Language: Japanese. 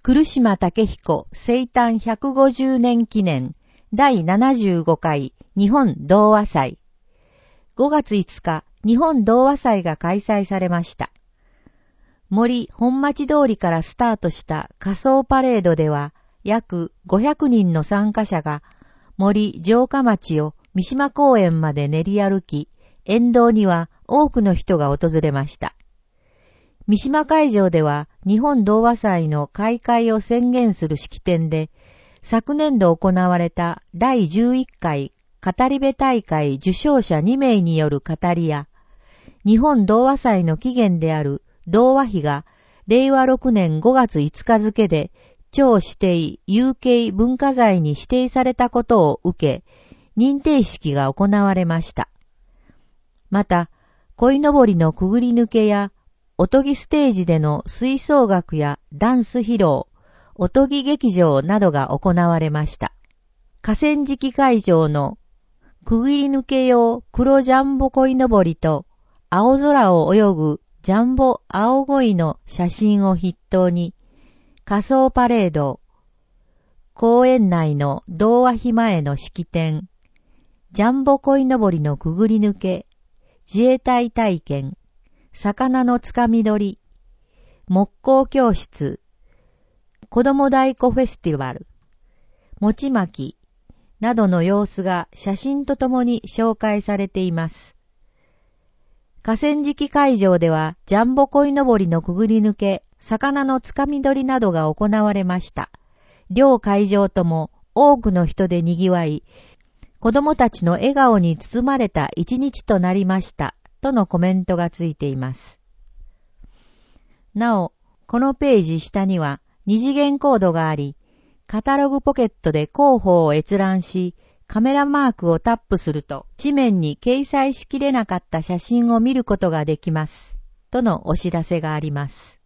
来島武彦生誕150年記念第75回日本童話祭。5月5日、日本童話祭が開催されました。森本町通りからスタートした仮装パレードでは、約500人の参加者が森城下町を三島公園まで練り歩き、沿道には多くの人が訪れました。三島会場では日本童話祭の開会を宣言する式典で、昨年度行われた第11回語り部大会受賞者2名による語りや、日本童話祭の起源である童話碑が令和6年5月5日付で超指定有形文化財に指定されたことを受け、認定式が行われました。また、鯉のぼりのくぐり抜けや、おとぎステージでの吹奏楽やダンス披露、おとぎ劇場などが行われました。河川敷会場のくぐり抜け用黒ジャンボ鯉のぼりと青空を泳ぐジャンボ青鯉の写真を筆頭に、仮装パレード、公園内の童話碑前の式典、ジャンボ鯉のぼりのくぐり抜け、自衛隊体験、魚のつかみ取り、木工教室、子供太鼓フェスティバル、餅巻きなどの様子が写真とともに紹介されています。河川敷会場ではジャンボ鯉のぼりのくぐり抜け、魚のつかみ取りなどが行われました。両会場とも多くの人で賑わい、子供たちの笑顔に包まれた一日となりました。とのコメントがついています。なお、このページ下には二次元コードがあり、カタログポケットで広報を閲覧し、カメラマークをタップすると、紙面に掲載しきれなかった写真を見ることができます。とのお知らせがあります。